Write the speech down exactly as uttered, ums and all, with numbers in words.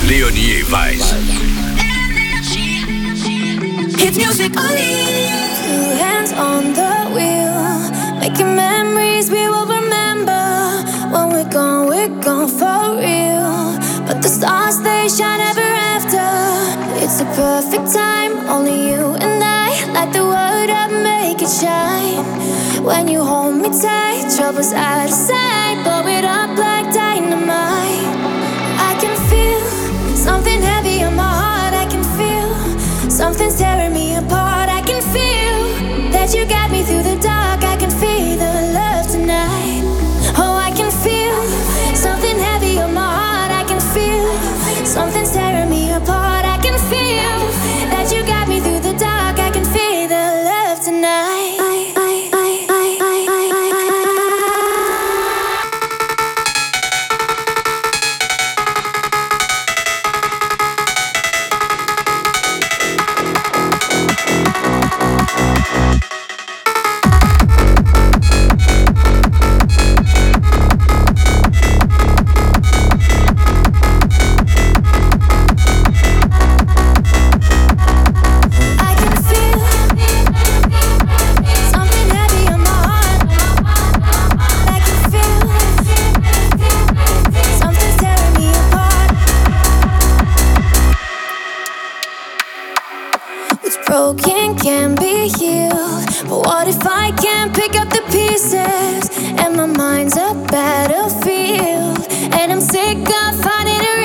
Leonie et Weiss. It's music only. Two hands on the wheel, making memories we will remember. When we're gone, we're gone for real. But the stars, they shine ever after. It's the perfect time, only you and I. Light the world up, make it shine. When you hold me tight, trouble's out of sight. Blow it up like dynamite. I can feel something heavy on my heart. I can feel something's tearing me apart. I can feel that you got me through the dark. I can feel the love tonight. Oh, I can feel something heavy on my heart. I can feel something's tearing me apart. I can feel that you got me through the dark. I can feel the love tonight. Broken can be healed, but what if I can't pick up the pieces? And my mind's a battlefield, and I'm sick of finding a